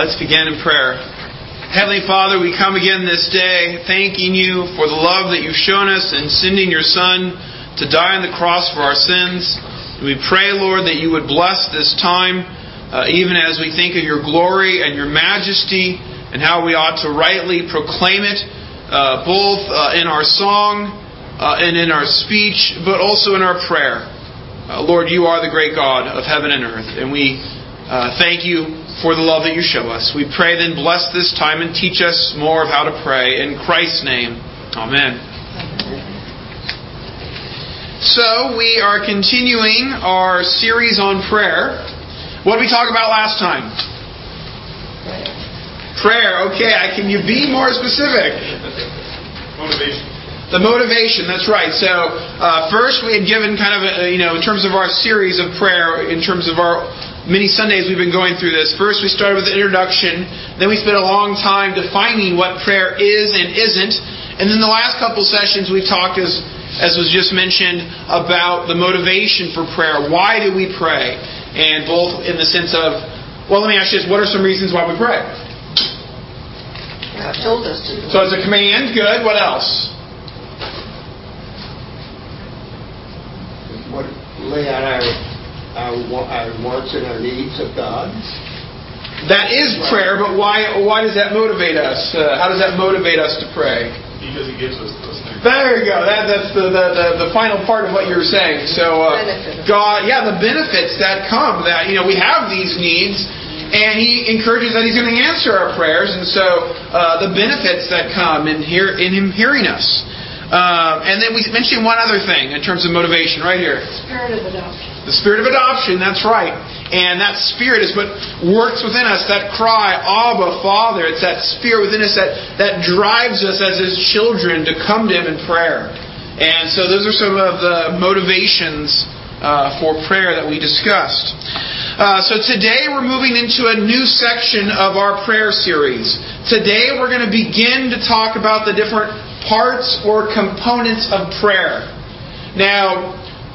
Let's begin in prayer. Heavenly Father, we come again this day thanking you for the love that you've shown us in sending your Son to die on the cross for our sins. And we pray, Lord, that you would bless this time, even as we think of your glory and your majesty and how we ought to rightly proclaim it, both in our song and in our speech, but also in our prayer. Lord, you are the great God of heaven and earth, and we thank you for the love that you show us. We pray then, bless this time and teach us more of how to pray. In Christ's name, amen. So, we are continuing our series on prayer. What did we talk about last time? Prayer. Okay, can you be more specific? Motivation. The motivation, that's right. So, first we had given kind of, in terms of our series of prayer, in terms of our many Sundays we've been going through this. First we started with the introduction, then we spent a long time defining what prayer is and isn't, and then the last couple sessions we've talked, as was just mentioned, about the motivation for prayer. Why do we pray? And both in the sense of, well, let me ask you this, what are some reasons why we pray? God told us to. So it's a command, good. What else? Lay out our wants and our needs of God. That is prayer, but why does that motivate us? How does that motivate us to pray? Because He gives us those things. There you go. That's the final part of what you were saying. So, God, the benefits that come, that we have these needs, and He encourages that He's going to answer our prayers, and so the benefits that come in Him hearing us. And then we mentioned one other thing in terms of motivation, right here. Spirit of adoption. The spirit of adoption, that's right. And that spirit is what works within us, that cry, Abba, Father. It's that spirit within us that drives us as His children to come to Him in prayer. And so those are some of the motivations for prayer that we discussed. So today we're moving into a new section of our prayer series. Today we're going to begin to talk about the different parts or components of prayer. Now,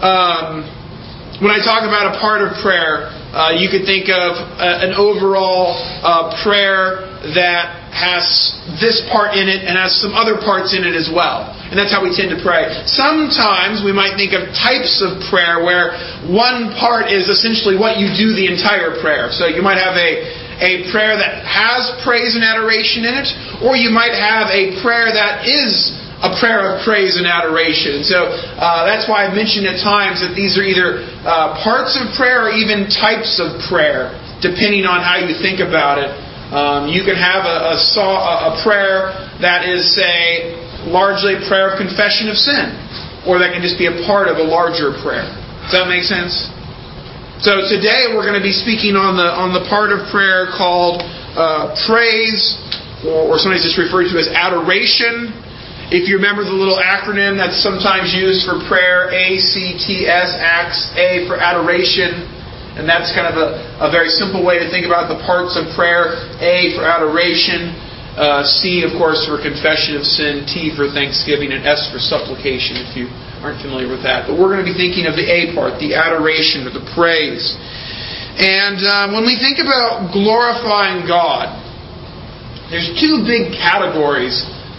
when I talk about a part of prayer, you could think of an overall prayer that has this part in it and has some other parts in it as well. And that's how we tend to pray. Sometimes we might think of types of prayer where one part is essentially what you do the entire prayer. So you might have a prayer that has praise and adoration in it, or you might have a prayer that is a prayer of praise and adoration. So that's why I've mentioned at times that these are either parts of prayer or even types of prayer, depending on how you think about it. You can have a prayer that is, say, largely a prayer of confession of sin, or that can just be a part of a larger prayer. Does that make sense? So today we're going to be speaking on the part of prayer called praise, or sometimes it's referred to as adoration. If you remember the little acronym that's sometimes used for prayer, ACTS, ACTS, A for adoration. And that's kind of a very simple way to think about the parts of prayer. A for adoration, C, of course, for confession of sin, T for thanksgiving, and S for supplication, if you aren't familiar with that. But we're going to be thinking of the A part, the adoration or the praise. And when we think about glorifying God, there's two big categories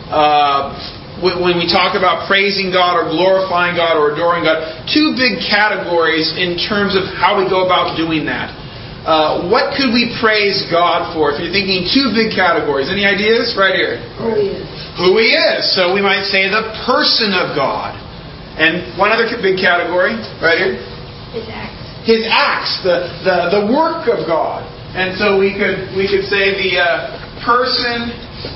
when we talk about praising God or glorifying God or adoring God. Two big categories in terms of how we go about doing that. What could we praise God for? If you're thinking two big categories. Any ideas? Right here. Who He is. Who He is. So we might say the person of God. And one other big category, right here. His acts. His acts, the work of God. And so we could say the person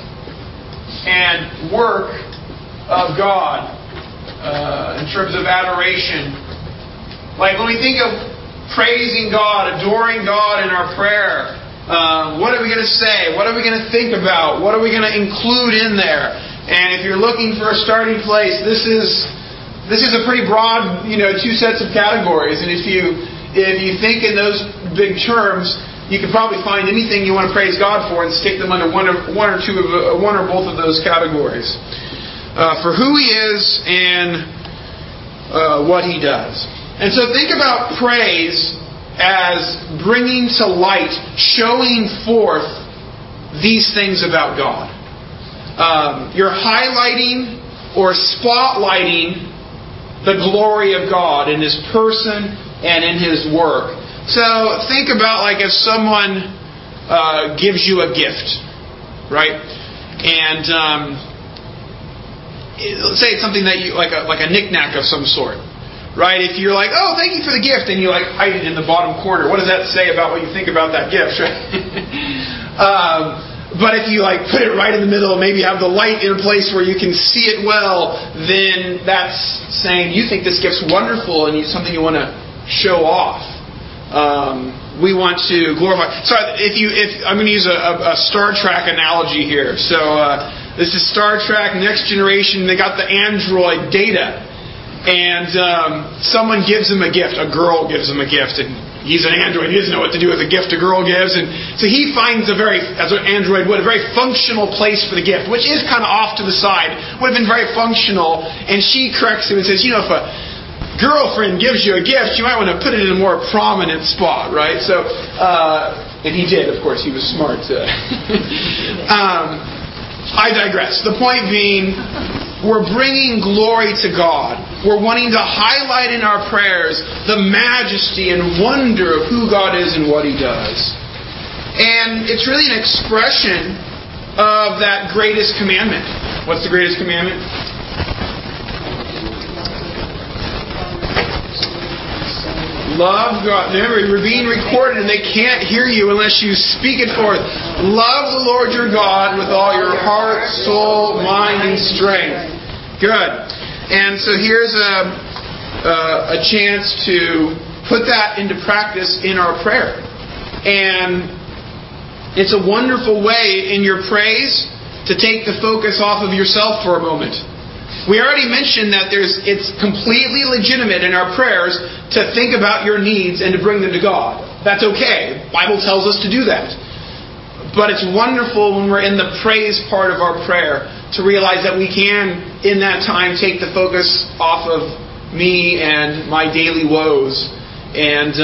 and work of God in terms of adoration. Like when we think of praising God, adoring God in our prayer, what are we going to say? What are we going to think about? What are we going to include in there? And if you're looking for a starting place, this is a pretty broad, two sets of categories. And if you think in those big terms, you can probably find anything you want to praise God for and stick them under one or both of those categories. For who He is and what He does. And so think about praise as bringing to light, showing forth these things about God. You're highlighting or spotlighting the glory of God in His person and in His work. So think about like if someone gives you a gift, right? And let's say it's something that you like a knick-knack of some sort, right? If you're like, oh, thank you for the gift, and you like hide it in the bottom corner, what does that say about what you think about that gift, right? But if you like put it right in the middle and maybe have the light in a place where you can see it well, then that's saying you think this gift's wonderful and it's something you want to show off. We want to glorify. So if I'm going to use a Star Trek analogy here. So this is Star Trek Next Generation. They got the android Data, and someone gives him a gift. A girl gives him a gift, and he's an android. He doesn't know what to do with a gift a girl gives, and so he finds as an android would, a very functional place for the gift, which is kind of off to the side. Would have been very functional, and she corrects him and says, if a girlfriend gives you a gift, you might want to put it in a more prominent spot, right? So, and he did, of course. He was smart. I digress. The point being, we're bringing glory to God. We're wanting to highlight in our prayers the majesty and wonder of who God is and what He does. And it's really an expression of that greatest commandment. What's the greatest commandment? Love God. Remember, we're being recorded and they can't hear you unless you speak it forth. Love the Lord your God with all your heart, soul, mind, and strength. Good. And so here's a chance to put that into practice in our prayer. And it's a wonderful way in your praise to take the focus off of yourself for a moment. We already mentioned that it's completely legitimate in our prayers to think about your needs and to bring them to God. That's okay. The Bible tells us to do that. But it's wonderful when we're in the praise part of our prayer to realize that we can, in that time, take the focus off of me and my daily woes and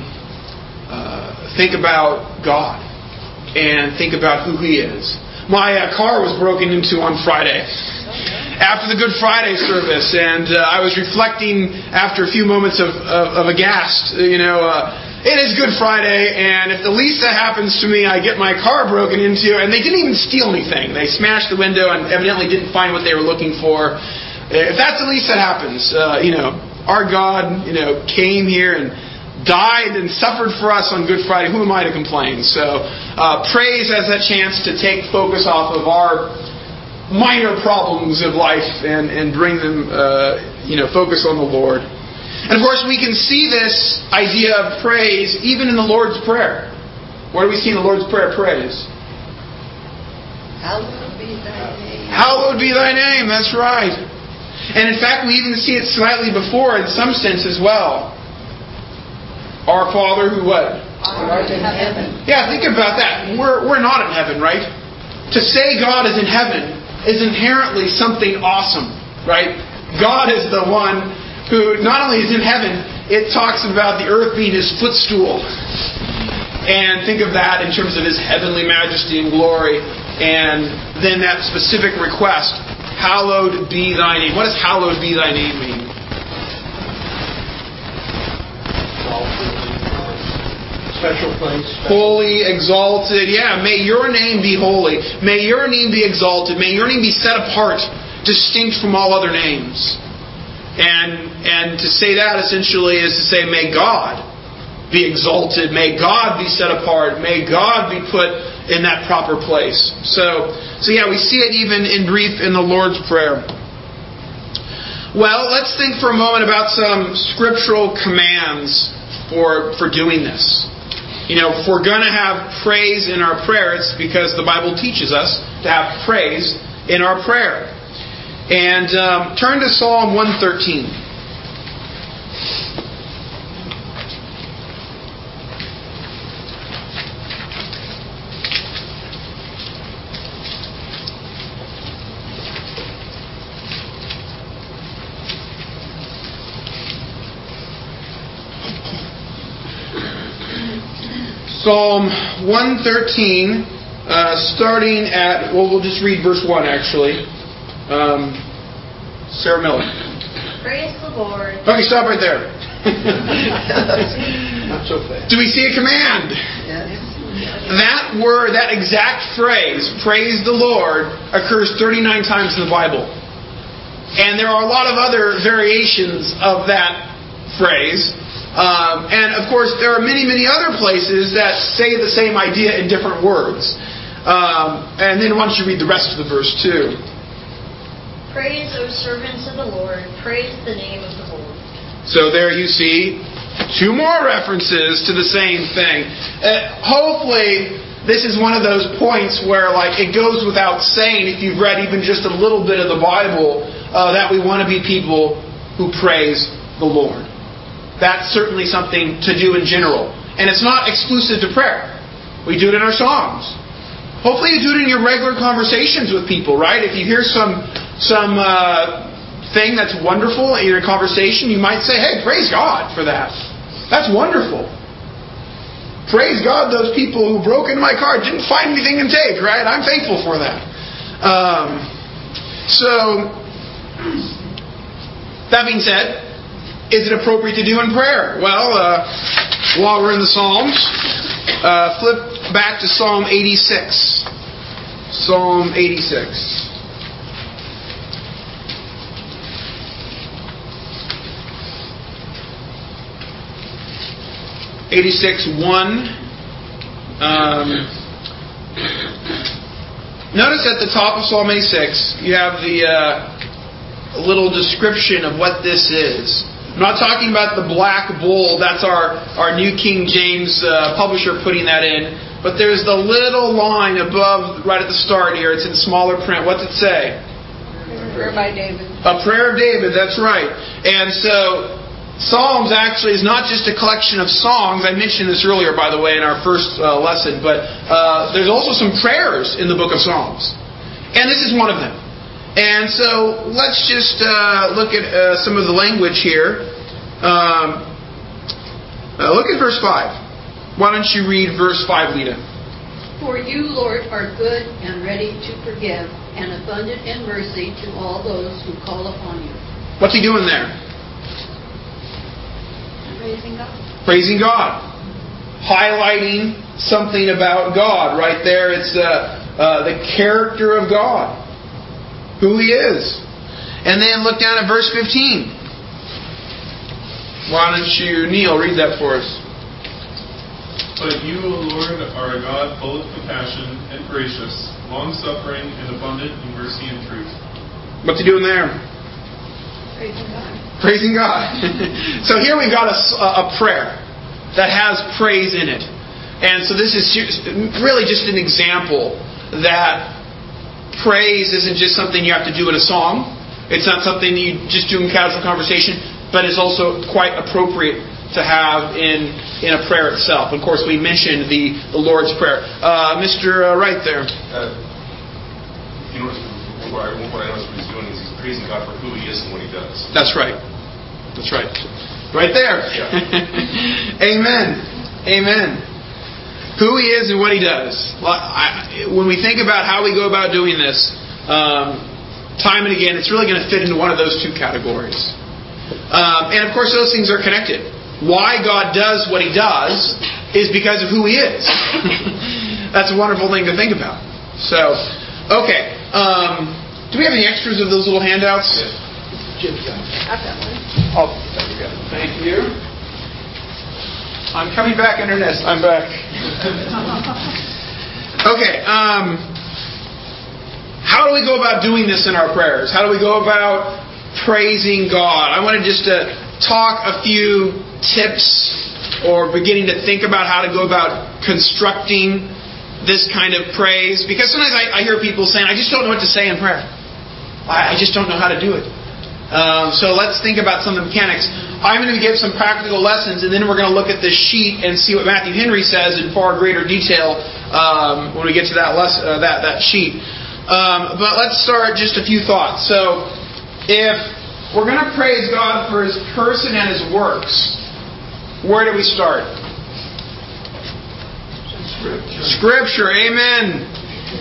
think about God and think about who He is. My car was broken into on Friday after the Good Friday service, and I was reflecting after a few moments of aghast. It is Good Friday, and if the least that happens to me, I get my car broken into, and they didn't even steal anything. They smashed the window and evidently didn't find what they were looking for. If that's the least that happens, our God, came here and died and suffered for us on Good Friday. Who am I to complain? So, praise as that chance to take focus off of our minor problems of life and bring them, focus on the Lord. And of course, we can see this idea of praise even in the Lord's Prayer. Where do we see in the Lord's Prayer praise? Hallowed be Thy name. Hallowed be Thy name. That's right. And in fact, we even see it slightly before in some sense as well. Our Father who what? Art in heaven. Yeah, think about that. We're not in heaven, right? To say God is in heaven is inherently something awesome, right? God is the one who not only is in heaven, it talks about the earth being His footstool. And think of that in terms of His heavenly majesty and glory. And then that specific request, hallowed be Thy name. What does hallowed be Thy name mean? Special place. Holy, exalted. Yeah, may Your name be holy. May Your name be exalted. May Your name be set apart, distinct from all other names. And to say that essentially is to say, may God be exalted. May God be set apart. May God be put in that proper place. So yeah, we see it even in brief in the Lord's Prayer. Well, let's think for a moment about some scriptural commands for doing this. If we're going to have praise in our prayer, it's because the Bible teaches us to have praise in our prayer. And turn to Psalm 113. Psalm 113, starting at, well, we'll just read verse 1 actually. Sarah Miller. Praise the Lord. Okay, stop right there. Not so fast. Do we see a command? Yes. That word, that exact phrase, praise the Lord, occurs 39 times in the Bible. And there are a lot of other variations of that phrase. And of course, there are many, many other places that say the same idea in different words. And then why don't you read the rest of the verse too? Praise, O servants of the Lord. Praise the name of the Lord. So there you see 2 more references to the same thing. Hopefully, this is one of those points where, like, it goes without saying, if you've read even just a little bit of the Bible, that we want to be people who praise the Lord. That's certainly something to do in general. And it's not exclusive to prayer. We do it in our songs. Hopefully you do it in your regular conversations with people, right? If you hear some thing that's wonderful in your conversation, you might say, hey, praise God for that. That's wonderful. Praise God those people who broke into my car didn't find anything in tape, right? I'm thankful for that. So, that being said, is it appropriate to do in prayer? Well, while we're in the Psalms, flip back to Psalm 86. Psalm 86. 86:1. Notice at the top of Psalm 86, you have the little description of what this is. I'm not talking about the black bull. That's our New King James publisher putting that in. But there's the little line above, right at the start here. It's in smaller print. What's it say? Prayer by David. A prayer of David, that's right. And so, Psalms actually is not just a collection of songs. I mentioned this earlier, by the way, in our first lesson. But there's also some prayers in the book of Psalms. And this is one of them. And so let's just look at some of the language here. Look at verse 5. Why don't you read verse 5, Lita? For you, Lord, are good and ready to forgive, and abundant in mercy to all those who call upon you. What's he doing there? Praising God. Praising God. Highlighting something about God. Right there, it's the character of God. Who He is. And then look down at verse 15. Why don't you, Neil, read that for us? But you, O Lord, are a God full of compassion and gracious, long-suffering and abundant in mercy and truth. What's he doing there? Praising God. Praising God. So here we've got a prayer that has praise in it. And so this is really just an example that praise isn't just something you have to do in a song. It's not something you just do in casual conversation, but it's also quite appropriate to have in a prayer itself. Of course, we mentioned the Lord's Prayer. Mr. Right there. You notice what I noticed what he's doing is he's praising God for who He is and what He does. That's right. That's right. Right there. Yeah. Amen. Amen. Who He is and what He does. When we think about how we go about doing this, time and again, it's really going to fit into one of those two categories. And of course, those things are connected. Why God does what He does is because of who He is. That's a wonderful thing to think about. So, okay. Do we have any extras of those little handouts? Jim's got it. I've got one. Oh, there we go. Thank you. I'm coming back, Ernest. I'm back. Okay. How do we go about doing this in our prayers? How do we go about praising God? I wanted just to talk a few tips or beginning to think about how to go about constructing this kind of praise. Because sometimes I hear people saying, I just don't know what to say in prayer. I just don't know how to do it. So let's think about some of the mechanics. I'm going to give some practical lessons, and then we're going to look at this sheet and see what Matthew Henry says in far greater detail when we get to that sheet. But let's start just a few thoughts. So if we're going to praise God for His person and His works, where do we start? Scripture. Amen.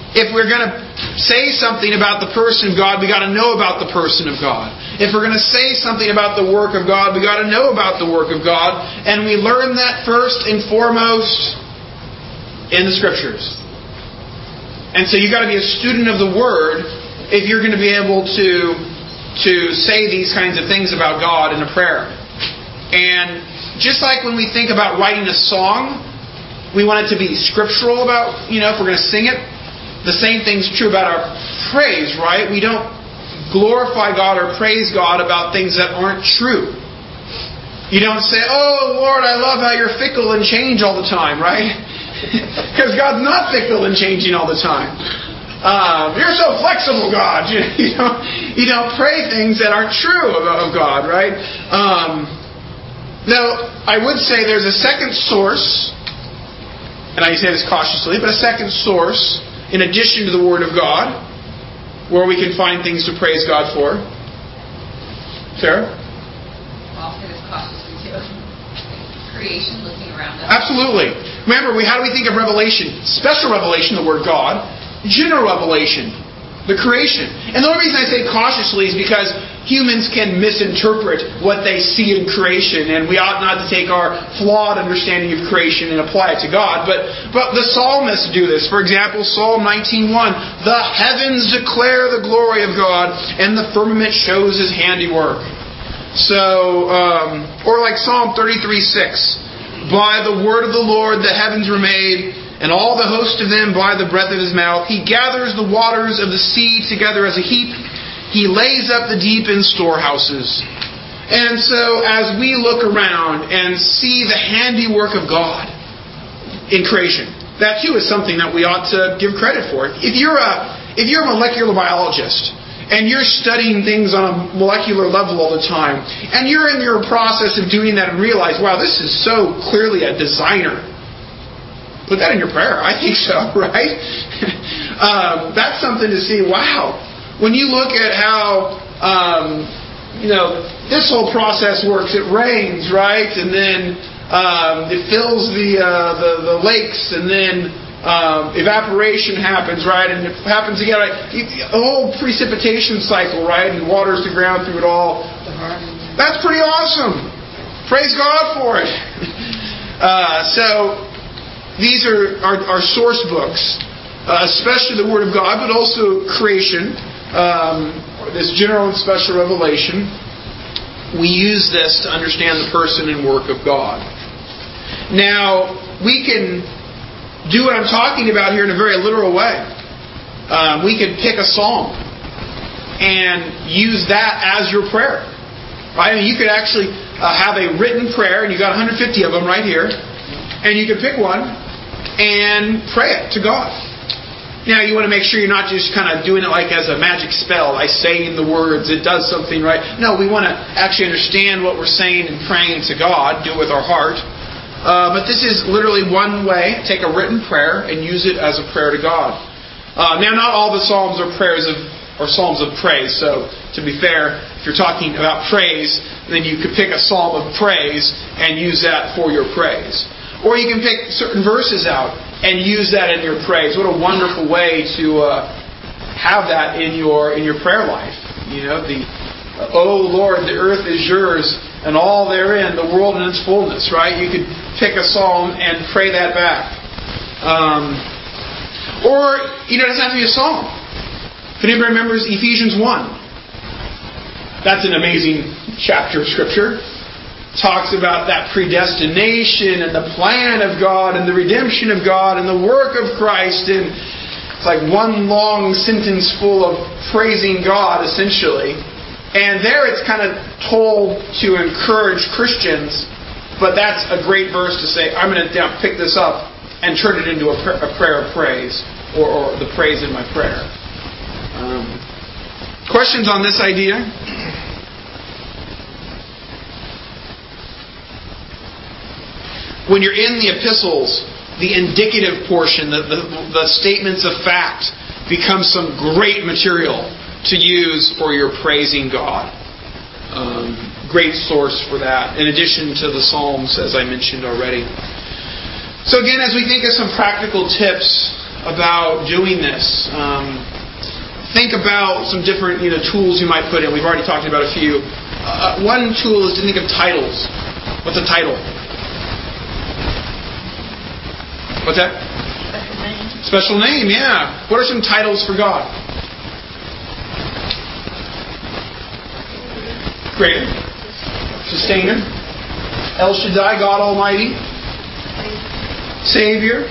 If we're going to say something about the person of God, we got to know about the person of God. If we're going to say something about the work of God, we got to know about the work of God. And we learn that first and foremost in the Scriptures. And so you've got to be a student of the Word if you're going to be able to say these kinds of things about God in a prayer. And just like when we think about writing a song, we want it to be scriptural about, if we're going to sing it. The same thing's true about our praise, right? We don't glorify God or praise God about things that aren't true. You don't say, "Oh, Lord, I love how you're fickle and change all the time," right? Because God's not fickle and changing all the time. You're so flexible, God. You don't pray things that aren't true of God, right? Now, I would say there's a second source, and I say this cautiously, but a second source in addition to the Word of God, where we can find things to praise God for. Sarah? I'll say this cautiously too. Creation, looking around us. Absolutely. Remember, how do we think of revelation? Special revelation, the Word God. General revelation, the creation. And the only reason I say cautiously is because humans can misinterpret what they see in creation, and we ought not to take our flawed understanding of creation and apply it to God. But the psalmists do this. For example, Psalm 19:1, "The heavens declare the glory of God, and the firmament shows His handiwork." So, or like Psalm 33:6, "By the word of the Lord the heavens were made, and all the host of them by the breath of His mouth. He gathers the waters of the sea together as a heap. He lays up the deep in storehouses." And so as we look around and see the handiwork of God in creation, that too is something that we ought to give credit for. If you're a molecular biologist and you're studying things on a molecular level all the time, and you're in your process of doing that and realize, wow, this is so clearly a designer. Put that in your prayer. I think so, right? That's something to see. Wow. When you look at how, this whole process works, it rains, right? And then it fills the lakes, and then evaporation happens, right? And it happens again. Right? A whole precipitation cycle, right? And waters the ground through it all. That's pretty awesome. Praise God for it. So these are source books, especially the Word of God, but also creation, this general and special revelation. We use this to understand the person and work of God. Now, we can do what I'm talking about here in a very literal way. We could pick a psalm and use that as your prayer. Right? I mean, you could actually have a written prayer, and you got 150 of them right here, and you could pick one and pray it to God. Now, you want to make sure you're not just kind of doing it like as a magic spell. I say in the words, it does something, right? No, we want to actually understand what we're saying and praying to God, do it with our heart. But this is literally one way. Take a written prayer and use it as a prayer to God. Now, not all the psalms are psalms of praise. So, to be fair, if you're talking about praise, then you could pick a psalm of praise and use that for your praise. Or you can pick certain verses out and use that in your praise. What a wonderful way to have that in your prayer life. Oh Lord, the earth is yours, and all therein, the world and its fullness. Right? You could pick a psalm and pray that back. Or it doesn't have to be a psalm. If anybody remembers Ephesians 1, that's an amazing chapter of Scripture. Talks about that predestination and the plan of God and the redemption of God and the work of Christ, and it's like one long sentence full of praising God, essentially. And there it's kind of told to encourage Christians, but that's a great verse to say, I'm going to pick this up and turn it into a prayer of praise, or the praise in my prayer. Questions on this idea? When you're in the epistles, the indicative portion, the statements of fact, becomes some great material to use for your praising God. Great source for that, in addition to the Psalms, as I mentioned already. So again, as we think of some practical tips about doing this. Think about some different tools you might put in. We've already talked about a few. One tool is to think of titles. What's a title? What's that? Special name, yeah. What are some titles for God? Creator, Sustainer, El Shaddai, God Almighty, Savior,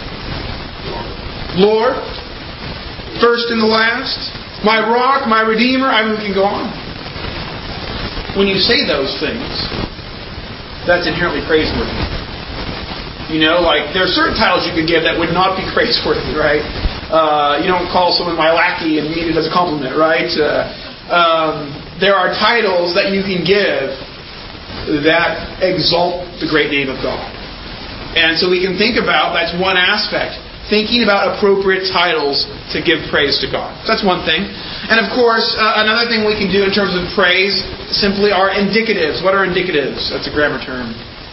Lord, First and the Last, My Rock, My Redeemer. We can go on. When you say those things, that's inherently praiseworthy. There are certain titles you could give that would not be praiseworthy, right? You don't call someone my lackey and mean it as a compliment, right? There are titles that you can give that exalt the great name of God. And so we can think about, that's one aspect, thinking about appropriate titles to give praise to God. That's one thing. And of course, another thing we can do in terms of praise simply are indicatives. What are indicatives? That's a grammar term.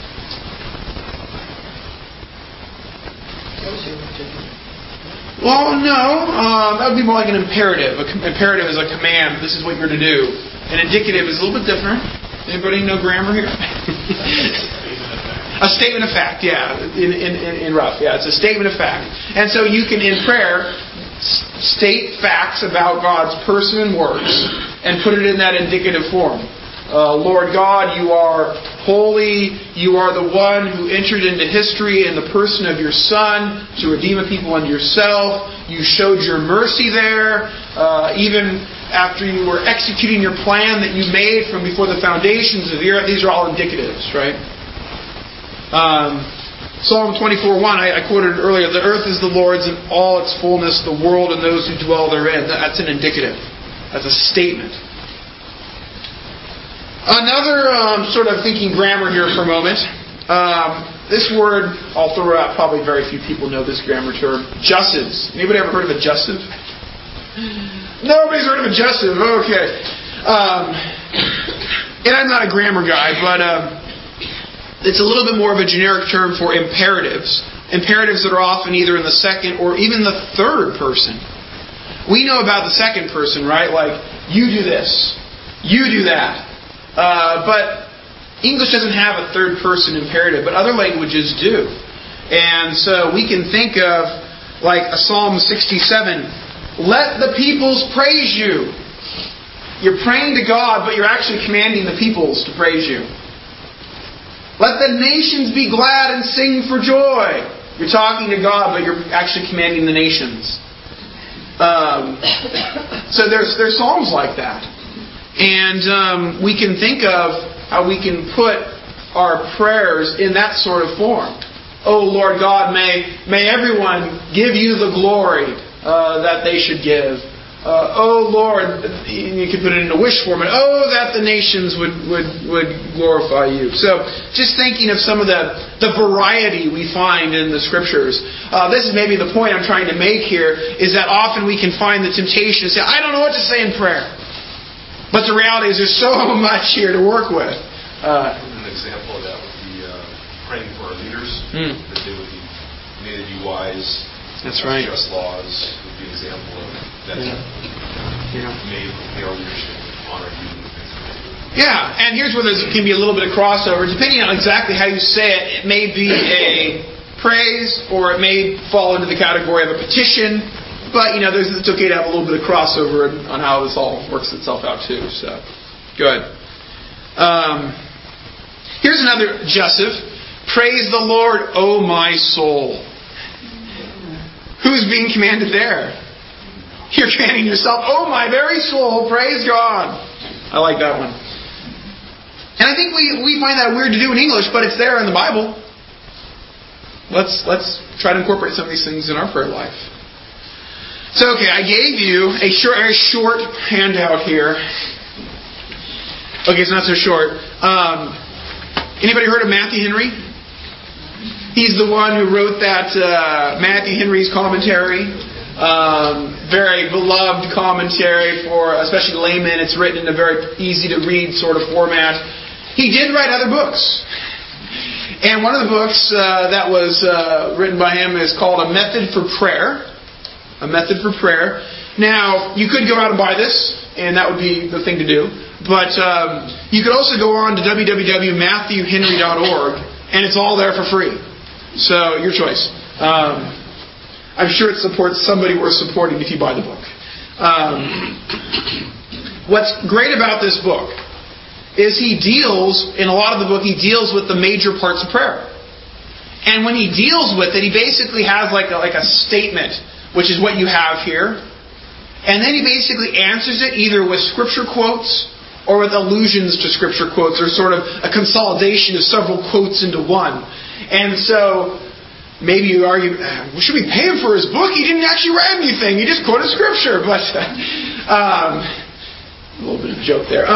Well, no. That would be more like an imperative. An imperative is a command. This is what you're to do. An indicative is a little bit different. Anybody know grammar here? A statement of fact, yeah. In rough, yeah. It's a statement of fact. And so you can, in prayer, state facts about God's person and works and put it in that indicative form. Lord God, you are holy. You are the one who entered into history in the person of your Son to redeem a people unto yourself. You showed your mercy there, even after you were executing your plan that you made from before the foundations of the earth. These are all indicatives, right? Psalm 24:1, I quoted earlier, the earth is the Lord's and all its fullness, the world and those who dwell therein. That's an indicative. That's a statement. Another sort of thinking grammar here for a moment. This word, I'll throw out, probably very few people know this grammar term. Jussives. Anybody ever heard of a jussive? Nobody's heard of a jussive. Okay. And I'm not a grammar guy, but it's a little bit more of a generic term for imperatives. Imperatives that are often either in the second or even the third person. We know about the second person, right? Like, you do this. You do that. But English doesn't have a third person imperative, but other languages do. And so we can think of, like, a Psalm 67. Let the peoples praise you. You're praying to God, but you're actually commanding the peoples to praise you. Let the nations be glad and sing for joy. You're talking to God, but you're actually commanding the nations. So there's psalms like that. And we can think of how we can put our prayers in that sort of form. Oh Lord God, may everyone give you the glory that they should give. Oh Lord, you could put it in a wish form. Oh, that the nations would glorify you. So, just thinking of some of the variety we find in the Scriptures. This is maybe the point I'm trying to make here, is that often we can find the temptation to say, I don't know what to say in prayer. But the reality is there's so much here to work with. An example of that would be praying for our leaders, that may they be wise. That's right. Just laws would be an example of that. May our leadership honor you. Yeah, and here's where there can be a little bit of crossover. Depending on exactly how you say it, it may be a praise or it may fall into the category of a petition. But, it's okay to have a little bit of crossover on how this all works itself out too. So, good. Here's another jussive. Praise the Lord, O my soul. Who's being commanded there? You're commanding yourself, oh my very soul, praise God. I like that one. And I think we find that weird to do in English, but it's there in the Bible. Let's try to incorporate some of these things in our prayer life. So, okay, I gave you a very short handout here. Okay, it's not so short. Anybody heard of Matthew Henry? He's the one who wrote that Matthew Henry's commentary. Very beloved commentary for especially laymen. It's written in a very easy to read sort of format. He did write other books. And one of the books that was written by him is called A Method for Prayer. a method for prayer. Now, you could go out and buy this, and that would be the thing to do. But you could also go on to www.matthewhenry.org, and it's all there for free. So, your choice. I'm sure it supports somebody worth supporting if you buy the book. What's great about this book is he deals, in a lot of the book, he deals with the major parts of prayer. And when he deals with it, he basically has like a statement, which is what you have here. And then he basically answers it either with scripture quotes or with allusions to scripture quotes, or sort of a consolidation of several quotes into one. And so, maybe you argue, should we pay him for his book? He didn't actually write anything. He just quoted scripture. But a little bit of a joke there.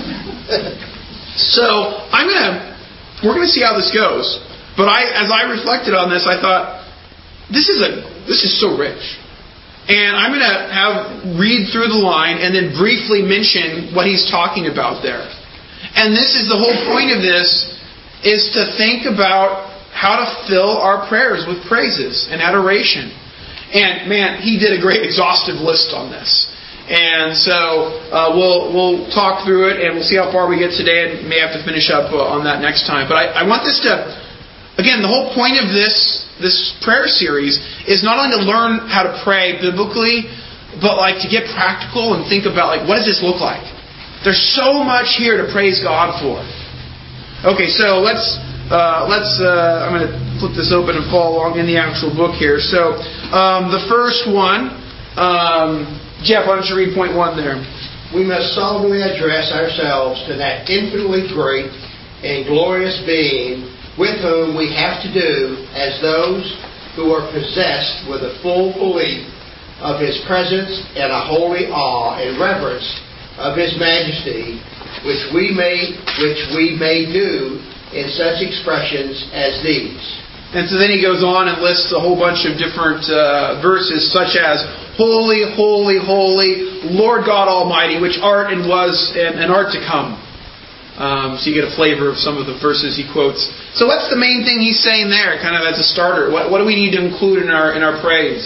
So we're gonna see how this goes. But as I reflected on this, I thought, this is so rich. And I'm going to read through the line and then briefly mention what he's talking about there. And this is the whole point of this, is to think about how to fill our prayers with praises and adoration. And man, he did a great exhaustive list on this. And so we'll talk through it, and we'll see how far we get today, and may have to finish up on that next time. But I want this to, again, the whole point of this prayer series is not only to learn how to pray biblically, but like to get practical and think about like, what does this look like? There's so much here to praise God for. Okay, so let's I'm going to flip this open and follow along in the actual book here. So the first one, Jeff, why don't you read point 1 there? We must solemnly address ourselves to that infinitely great and glorious being with whom we have to do as those who are possessed with a full belief of His presence and a holy awe and reverence of His majesty, which we may do in such expressions as these. And so then he goes on and lists a whole bunch of different verses, such as Holy, holy, holy, Lord God Almighty, which art and was and art to come. So you get a flavor of some of the verses he quotes. So what's the main thing he's saying there, kind of as a starter? What do we need to include in our praise?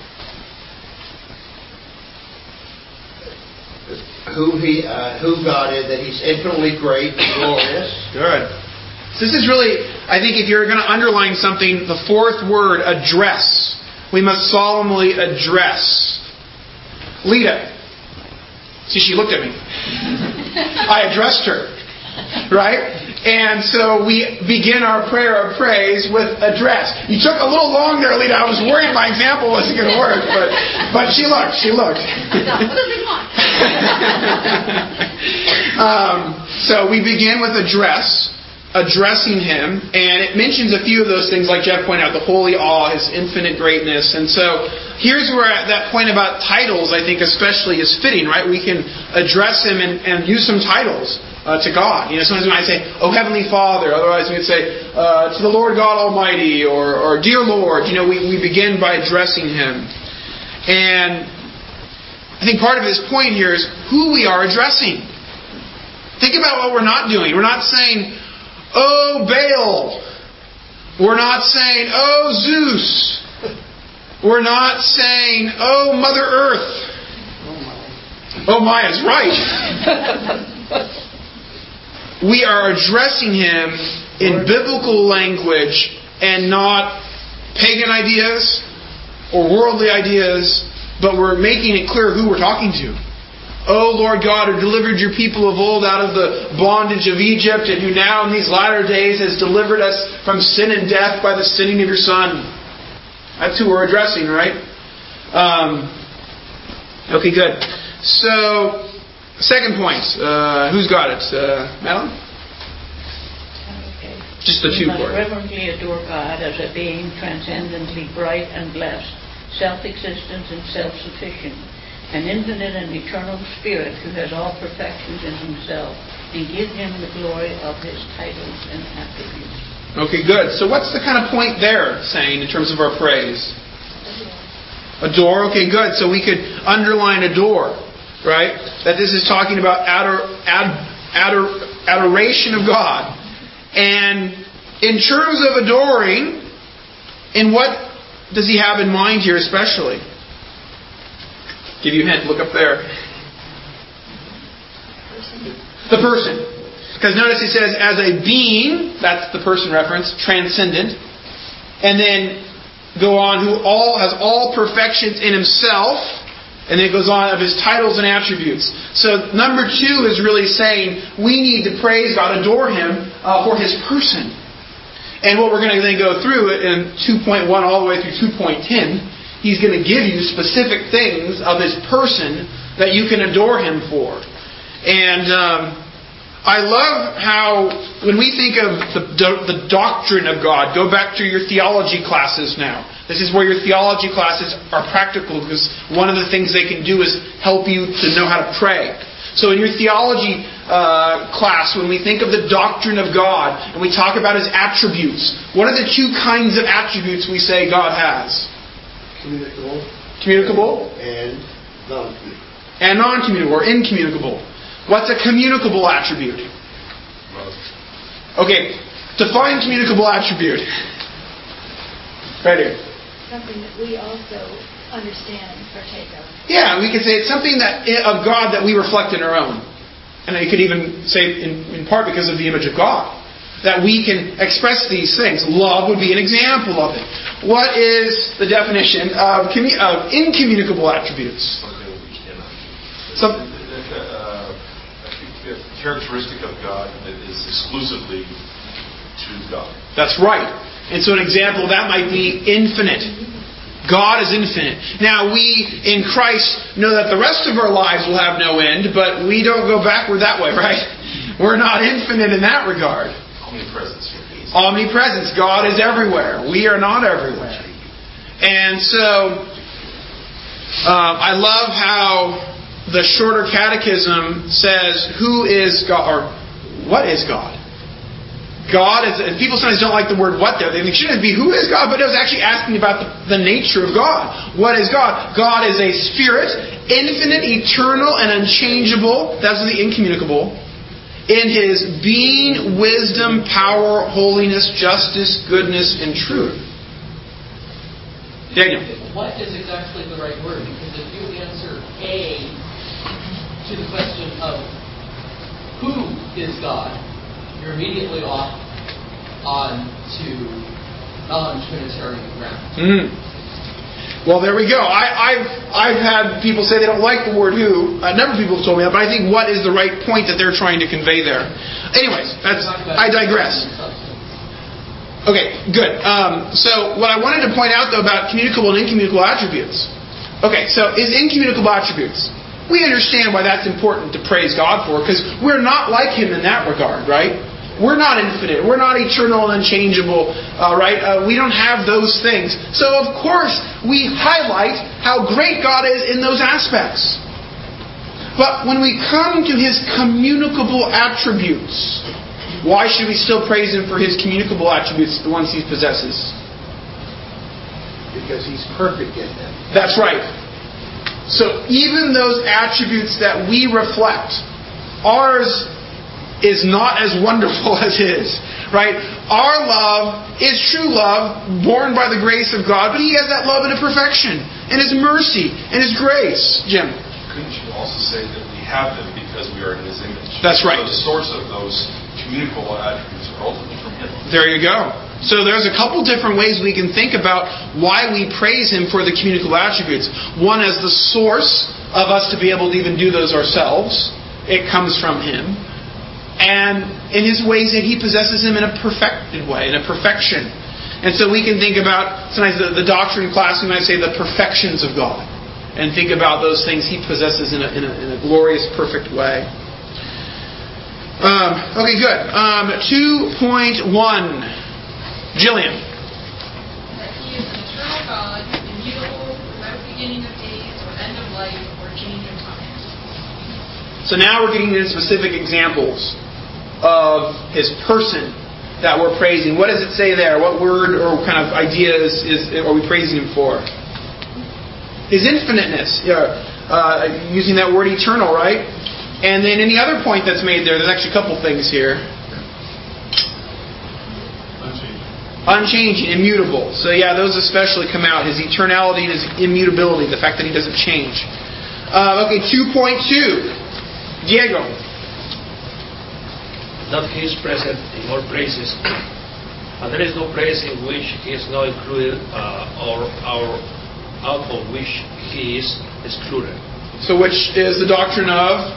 Who God is, that He's infinitely great and glorious. Good. So this is really, I think if you're going to underline something, the fourth word, address. We must solemnly address. Lita. See, she looked at me. I addressed her. Right? And so we begin our prayer of praise with address. You took a little long there, Lita. I was worried my example wasn't going to work, but she looked. What does he want? So we begin with addressing Him, and it mentions a few of those things, like Jeff pointed out, the holy awe, His infinite greatness. And so here's where that point about titles, I think especially, is fitting, right? We can address Him and use some titles to God. You know, sometimes we might say, "Oh, Heavenly Father." Otherwise, we would say, "To the Lord God Almighty," or "Dear Lord." You know, we begin by addressing Him. And I think part of his point here is who we are addressing. Think about what we're not doing. We're not saying, "Oh, Baal." We're not saying, "Oh, Zeus." We're not saying, "Oh, Mother Earth." Oh, Maya's right. We are addressing Him in biblical language and not pagan ideas or worldly ideas, but we're making it clear who we're talking to. "O Lord God, who delivered your people of old out of the bondage of Egypt, and who now in these latter days has delivered us from sin and death by the sending of your Son." That's who we're addressing, right? Okay, good. So, second point. Who's got it? Madeline? Okay. Just the two We must part. reverently adore God as a being transcendently bright and blessed, self-existent and self-sufficient, an infinite and eternal Spirit who has all perfections in Himself, and give Him the glory of His titles and attributes. Okay, good. So what's the kind of point there saying in terms of our praise? Adore. Okay, good. So we could underline adore, right? That this is talking about adoration of God. And in terms of adoring, in what does he have in mind here especially? Give you a hint. Look up there. The person. Because notice he says, as a being, that's the person reference, transcendent. And then go on, who has all perfections in himself. And then it goes on of his titles and attributes. So number 2 is really saying we need to praise God, adore Him for His person. And what we're going to then go through in 2.1 all the way through 2.10, He's going to give you specific things of His person that you can adore Him for. And I love how when we think of the doctrine of God, go back to your theology classes now. This is where your theology classes are practical, because one of the things they can do is help you to know how to pray. So in your theology class, when we think of the doctrine of God and we talk about His attributes, what are the 2 kinds of attributes we say God has? Communicable. And non-communicable. And non-communicable or incommunicable. What's a communicable attribute? Okay, define communicable attribute. Right here. Something that we also understand and partake of. Yeah, we could say it's something that of God that we reflect in our own. And you could even say in part because of the image of God, that we can express these things. Love would be an example of it. What is the definition of incommunicable attributes? I think a characteristic of God that is exclusively to God. That's right. And so an example of that might be infinite. God is infinite. Now we, in Christ, know that the rest of our lives will have no end, but we don't go backward that way, right? We're not infinite in that regard. Omnipresence. Omnipresence. God is everywhere. We are not everywhere. And so, I love how the Shorter Catechism says, who is God, or what is God? God is, and people sometimes don't like the word what there. They think, shouldn't it be who is God? But it was actually asking about the nature of God. What is God? God is a spirit, infinite, eternal, and unchangeable. That's the incommunicable. In His being, wisdom, power, holiness, justice, goodness, and truth. Daniel. What is exactly the right word? Because if you answer A to the question of who is God, you're immediately off on to non-Trinitarian ground. Well, there we go. I've had people say they don't like the word who. A number of people have told me that, but I think what is the right point that they're trying to convey there. Anyways, I digress. Okay, good. So what I wanted to point out, though, about communicable and incommunicable attributes. Okay, so is incommunicable attributes. We understand why that's important to praise God for, because we're not like Him in that regard, right? We're not infinite. We're not eternal and unchangeable, right? We don't have those things. So, of course, we highlight how great God is in those aspects. But when we come to His communicable attributes, why should we still praise Him for His communicable attributes, the ones He possesses? Because He's perfect in them. That's right. So even those attributes that we reflect, ours is not as wonderful as His, right? Our love is true love, born by the grace of God, but He has that love in a perfection, and His mercy, and His grace. Jim? Couldn't you also say that we have them because we are in His image? That's right. So the source of those communicable attributes are ultimately from Him. There you go. So there's a couple different ways we can think about why we praise Him for the communicable attributes. One is the source of us to be able to even do those ourselves. It comes from Him. And in His ways that He possesses Him in a perfected way, in a perfection. And so we can think about, sometimes the doctrine class, we might say the perfections of God. And think about those things He possesses in a glorious, perfect way. Okay, good. 2.1. Jillian. That He is an eternal God, immutable, without beginning of days or end of life or change of time. So now we're getting into specific examples of His person that we're praising. What does it say there? What word or kind of idea are we praising Him for? His infiniteness. Using that word eternal, right? And then any other point that's made there's actually a couple things here. Unchanging, immutable. So yeah, those especially come out. His eternality and His immutability, the fact that He doesn't change. Okay, 2.2. Diego. That He is present in all places, and there is no place in which He is not included, or out of which He is excluded. So which is the doctrine of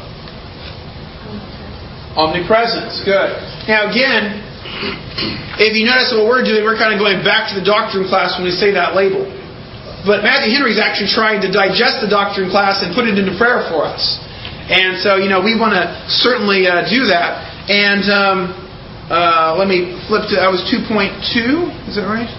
omnipresence. Good. Now again, if you notice what we're doing, we're kind of going back to the doctrine class when we say that label. But Matthew Henry is actually trying to digest the doctrine class and put it into prayer for us. And so, we want to certainly do that. And let me flip to, that was 2.2, is that right?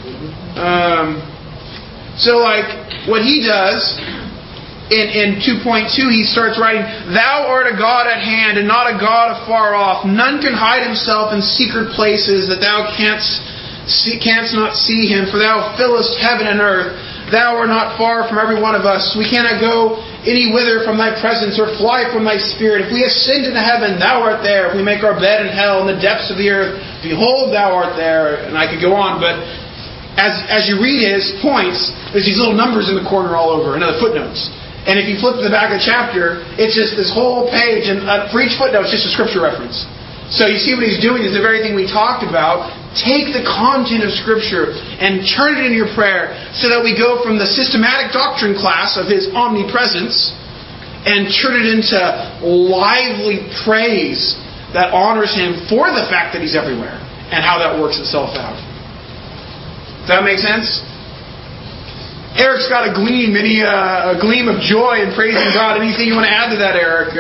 So what he does in 2.2, he starts writing, "Thou art a God at hand and not a God afar off. None can hide himself in secret places that thou canst not see him, for thou fillest heaven and earth. Thou art not far from every one of us. We cannot go any whither from thy presence or fly from thy spirit. If we ascend into heaven, thou art there. If we make our bed in hell, in the depths of the earth, behold, thou art there." And I could go on, but as you read his points, there's these little numbers in the corner all over, and other footnotes. And if you flip to the back of the chapter, it's just this whole page, and for each footnote, it's just a scripture reference. So you see what he's doing is the very thing we talked about. Take the content of Scripture and turn it into your prayer so that we go from the systematic doctrine class of His omnipresence and turn it into lively praise that honors Him for the fact that He's everywhere and how that works itself out. Does that make sense? Eric's got a gleam of joy in praising God. Anything you want to add to that, Eric?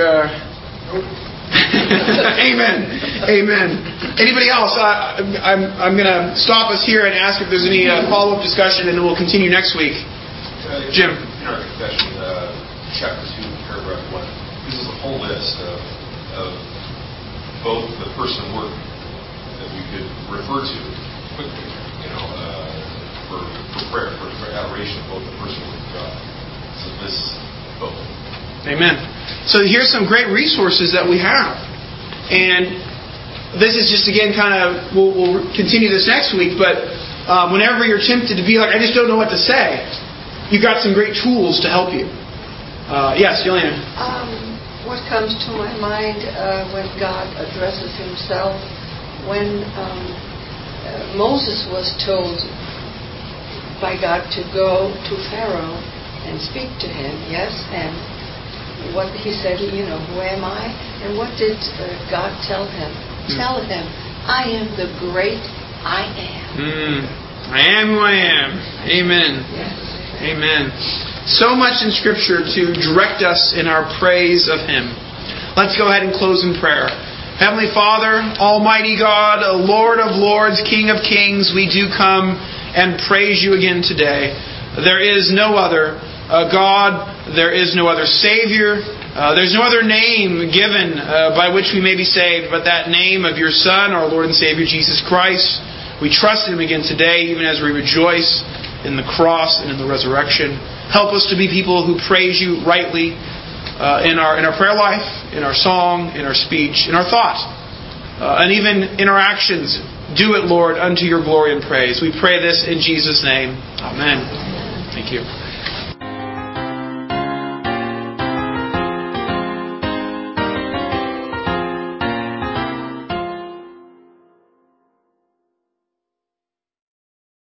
Amen. Anybody else? I'm going to stop us here and ask if there's any follow-up discussion, and then we'll continue next week. Jim. In our confession, chapter 2, paragraph 1, gives us a whole list of both the person and work that we could refer to quickly, for prayer, for adoration, both the person and work of God. So this both. Amen. So here's some great resources that we have. And this is just, again, kind of, we'll continue this next week, but whenever you're tempted to be like, I just don't know what to say, you've got some great tools to help you. Yes, Yelena. What comes to my mind when God addresses Himself, when Moses was told by God to go to Pharaoh and speak to him, yes, and what he said, who am I? And what did God tell him? Tell him, I am the great I am. I am who I am. Amen. Yes. Amen. So much in Scripture to direct us in our praise of Him. Let's go ahead and close in prayer. Heavenly Father, Almighty God, Lord of Lords, King of Kings, we do come and praise You again today. There is no other God, there is no other Savior, there's no other name given by which we may be saved but that name of Your Son, our Lord and Savior, Jesus Christ. We trust in Him again today, even as we rejoice in the cross and in the resurrection. Help us to be people who praise You rightly in our prayer life, in our song, in our speech, in our thought, and even in our actions. Do it, Lord, unto Your glory and praise. We pray this in Jesus' name. Amen. Thank you.